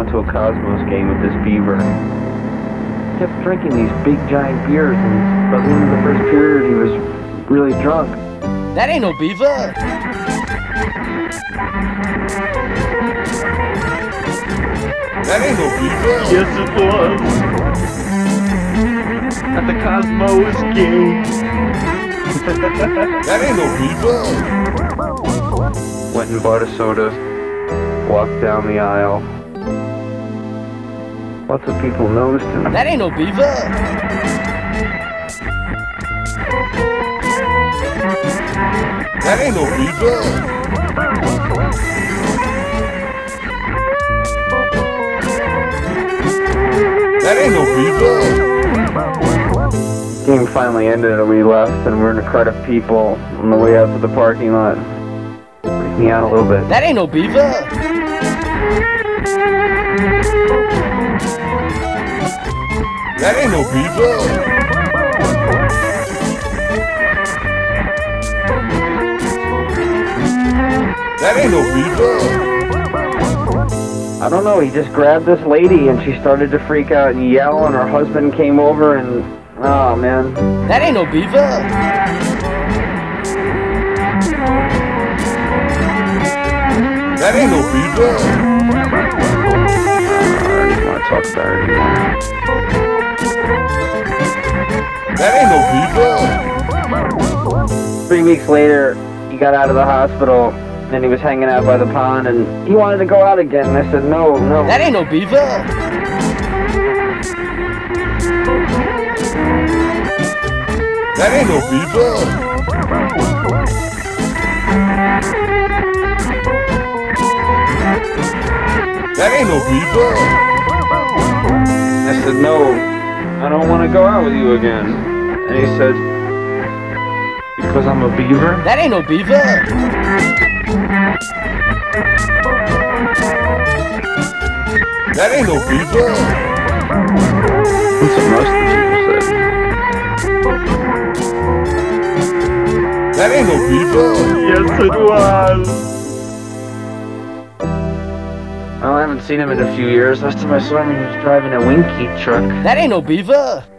went to a Cosmos game with this beaver. Kept drinking these big giant beers, and by the end of the first period, he was really drunk. That ain't no beaver. That ain't no beaver. Yes, it was. At the Cosmos game. That ain't no beaver. Went and bought a soda. Walked down the aisle. Lots of people noticed him. That ain't no beaver. That ain't no beaver. That ain't no beaver. Game finally ended and we left, and we're in a crowd of people on the way out to the parking lot. Freaked me out a little bit. That ain't no beaver. That ain't no beaver. That ain't no beaver. I don't know, he just grabbed this lady and she started to freak out and yell, and her husband came over and, oh man. That ain't no beaver. That ain't no beaver. I don't want to talk about it anymore. That ain't no beaver. 3 weeks later, he got out of the hospital and he was hanging out by the pond and he wanted to go out again, and I said, no. That ain't no beaver. That ain't no beaver. That ain't no beaver. I said, no, I don't want to go out with you again. And he said, because I'm a beaver? That ain't no beaver. That ain't no beaver. That's what most of the people said. That ain't no beaver. Yes, it was. Well, I haven't seen him in a few years. Last time I saw him, he was driving a Winky truck. That ain't no beaver.